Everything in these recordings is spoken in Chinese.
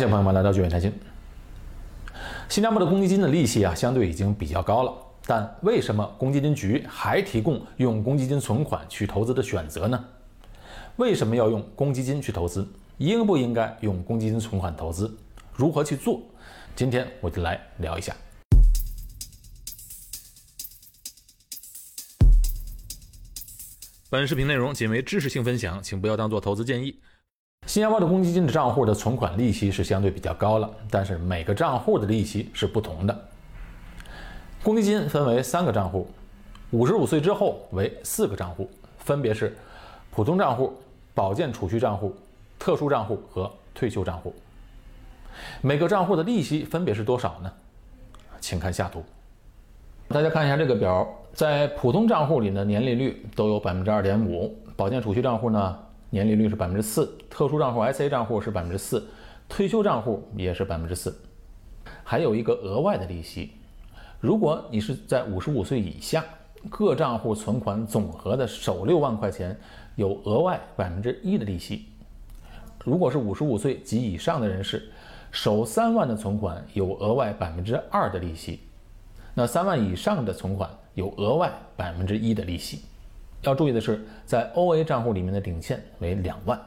谢谢朋友们来到聚远财经。新加坡的公积金的利息相对已经比较高了，但为什么公积金局还提供用公积金存款去投资的选择呢？为什么要用公积金去投资？应不应该用公积金存款投资？如何去做？今天我就来聊一下。本视频内容仅为知识性分享，请不要当做投资建议。新加坡的公积金的账户的存款利息是相对比较高了，但是每个账户的利息是不同的。公积金分为3个账户，55岁之后为4个账户，分别是普通账户、保健储蓄账户、特殊账户和退休账户。每个账户的利息分别是多少呢？请看下图。大家看一下这个表，在普通账户里的年利率都有 2.5%， 保健储蓄账户呢年利率是 4%， 特殊账户 SA 账户是 4%， 退休账户也是 4%。 还有一个额外的利息，如果你是在55岁以下，各账户存款总和的首6万块钱有额外 1% 的利息。如果是55岁及以上的人士，首3万的存款有额外 2% 的利息，那3万以上的存款有额外 1% 的利息。要注意的是，在 OA 账户里面的顶线为2万。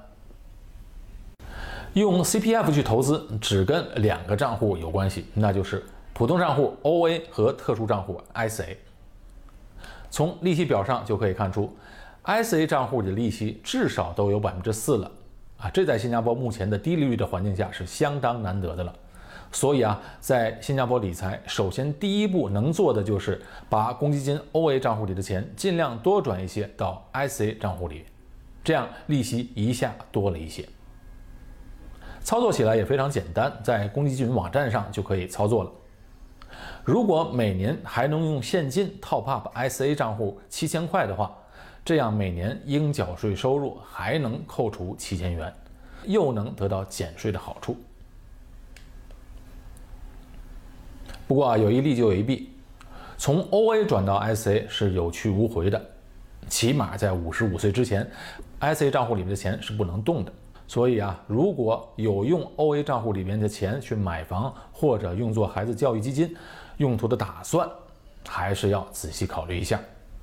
用 CPF 去投资只跟2个账户有关系，那就是普通账户 OA 和特殊账户 SA。 从利息表上就可以看出， SA 账户的利息至少都有 4% 了这在新加坡目前的低利率的环境下是相当难得的了。所以在新加坡理财，首先第一步能做的就是把公积金 OA 账户里的钱尽量多转一些到 SA 账户里，这样利息一下多了一些。操作起来也非常简单，在公积金网站上就可以操作了。如果每年还能用现金 top up SA 账户7000块的话，这样每年应缴税收入还能扣除7000元，又能得到减税的好处。不过有一利就有一弊，从 OA 转到 SA 是有去无回的，起码在55岁之前 SA 账户里面的钱是不能动的。所以如果有用 OA 账户里面的钱去买房或者用作孩子教育基金用途的打算，还是要仔细考虑一下。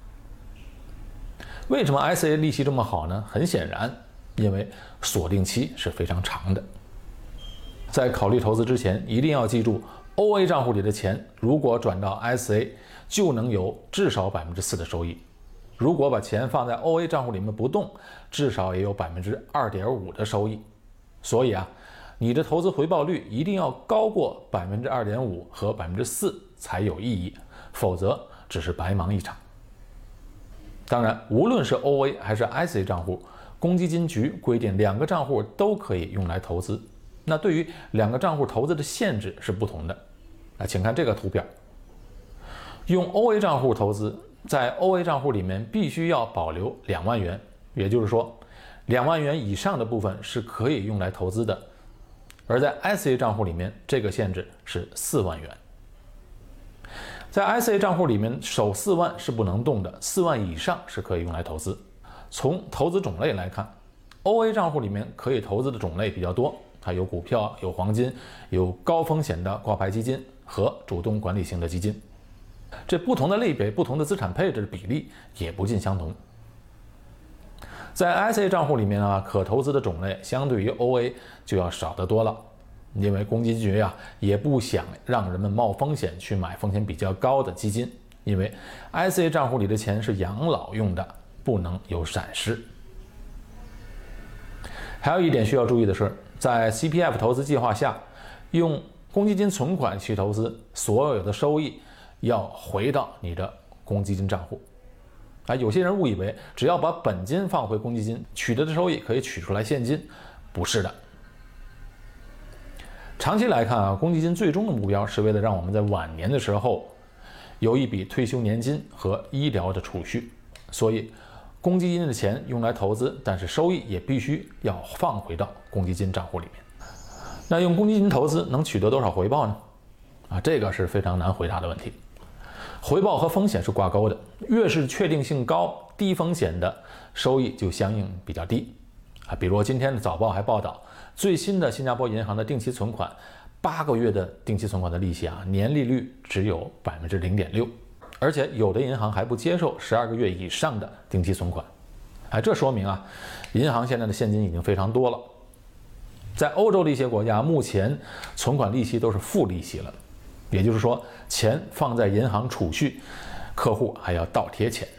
为什么 SA 利息这么好呢？很显然，因为锁定期是非常长的。在考虑投资之前，一定要记住OA 账户里的钱如果转到 SA 就能有至少 4% 的收益，如果把钱放在 OA 账户里面不动，至少也有 2.5% 的收益。所以你的投资回报率一定要高过 2.5% 和 4% 才有意义，否则只是白忙一场。当然，无论是 OA 还是 SA 账户，公积金局规定2个账户都可以用来投资。那对于2个账户投资的限制是不同的。请看这个图表。用 OA 账户投资，在 OA 账户里面必须要保留2万元，也就是说2万元以上的部分是可以用来投资的。而在 SA 账户里面，这个限制是4万元。在 SA 账户里面，首4万是不能动的，4万以上是可以用来投资。从投资种类来看， OA 账户里面可以投资的种类比较多，它有股票、有黄金、有高风险的挂牌基金和主动管理型的基金。这不同的类别、不同的资产配置的比例也不尽相同。在 SA 账户里面可投资的种类相对于 OA 就要少得多了，因为公积金局也不想让人们冒风险去买风险比较高的基金，因为 SA 账户里的钱是养老用的，不能有闪失。还有一点需要注意的是，在 CPF 投资计划下，用公积金存款去投资，所有的收益要回到你的公积金账户。有些人误以为只要把本金放回公积金，取得的收益可以取出来现金，不是的。长期来看公积金最终的目标是为了让我们在晚年的时候有一笔退休年金和医疗的储蓄，所以公积金的钱用来投资，但是收益也必须要放回到公积金账户里面。那用公积金投资能取得多少回报呢？这个是非常难回答的问题。回报和风险是挂钩的，越是确定性高、低风险的收益就相应比较低。比如今天的早报还报道， 最新的新加坡银行的定期存款，8个月的定期存款的利息年利率只有0.6%，而且有的银行还不接受12个月以上的定期存款。这说明银行现在的现金已经非常多了。在欧洲的一些国家，目前存款利息都是负利息了，也就是说，钱放在银行储蓄，客户还要倒贴钱。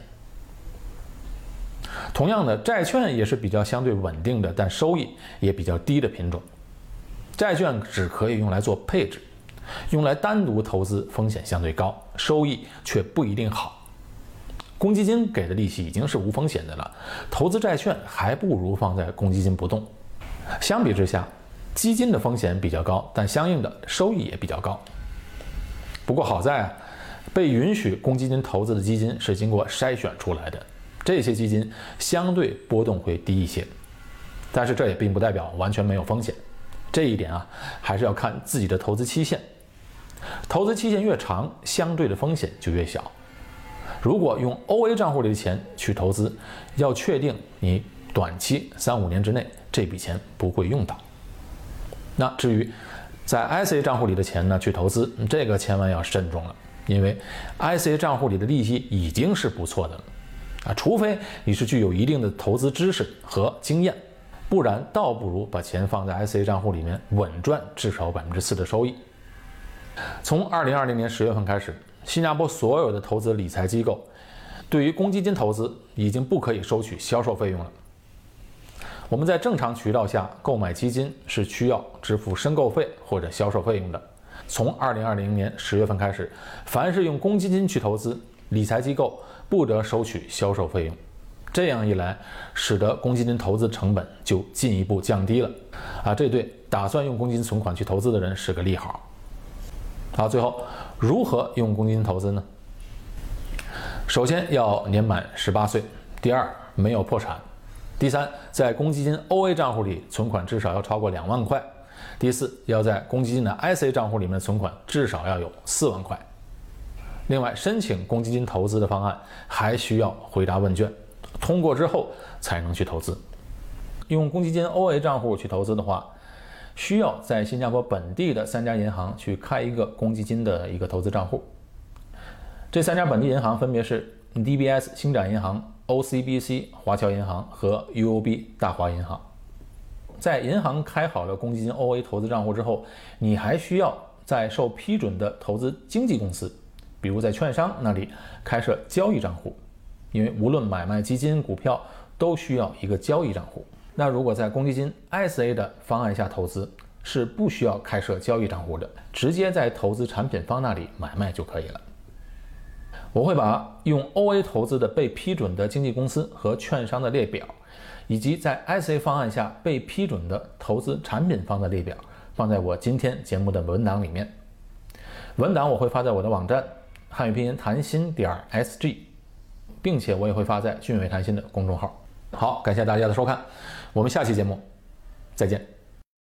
同样的，债券也是比较相对稳定的，但收益也比较低的品种。债券只可以用来做配置，用来单独投资风险相对高，收益却不一定好。公积金给的利息已经是无风险的了，投资债券还不如放在公积金不动。相比之下，基金的风险比较高，但相应的收益也比较高。不过好在被允许公积金投资的基金是经过筛选出来的，这些基金相对波动会低一些，但是这也并不代表完全没有风险。这一点还是要看自己的投资期限，投资期限越长，相对的风险就越小。如果用 OA 账户里的钱去投资，要确定你短期3-5年之内这笔钱不会用到。那至于在 ICA 账户里的钱呢，去投资，这个千万要慎重了，因为 ICA 账户里的利息已经是不错的了除非你是具有一定的投资知识和经验，不然倒不如把钱放在 ICA 账户里面稳赚至少4%的收益。从2020年10月份开始，新加坡所有的投资理财机构对于公积金投资已经不可以收取销售费用了。我们在正常渠道下购买基金是需要支付申购费或者销售费用的。从2020年10月份开始，凡是用公积金去投资，理财机构不得收取销售费用。这样一来，使得公积金投资成本就进一步降低了这对打算用公积金存款去投资的人是个利好。好，最后如何用公积金投资呢？首先要年满18岁，第二没有破产，第三在公积金 OA 账户里存款至少要超过2万块，第四要在公积金的 ICA 账户里面的存款至少要有4万块。另外，申请公积金投资的方案还需要回答问卷，通过之后才能去投资。用公积金 OA 账户去投资的话，需要在新加坡本地的3家银行去开一个公积金的一个投资账户。这3家本地银行分别是 DBS 星展银行、OCBC 华侨银行和 UOB 大华银行。在银行开好了公积金 OA 投资账户之后，你还需要在受批准的投资经纪公司，比如在券商那里开设交易账户，因为无论买卖基金、股票都需要一个交易账户。那如果在公积金 ICA 的方案下投资，是不需要开设交易账户的，直接在投资产品方那里买卖就可以了。我会把用 OA 投资的被批准的经纪公司和券商的列表，以及在 ICA 方案下被批准的投资产品方的列表，放在我今天节目的文档里面。文档我会发在我的网站汉语拼音谈心.sg， 并且我也会发在俊伟谈心的公众号。好，感谢大家的收看，我们下期节目再见。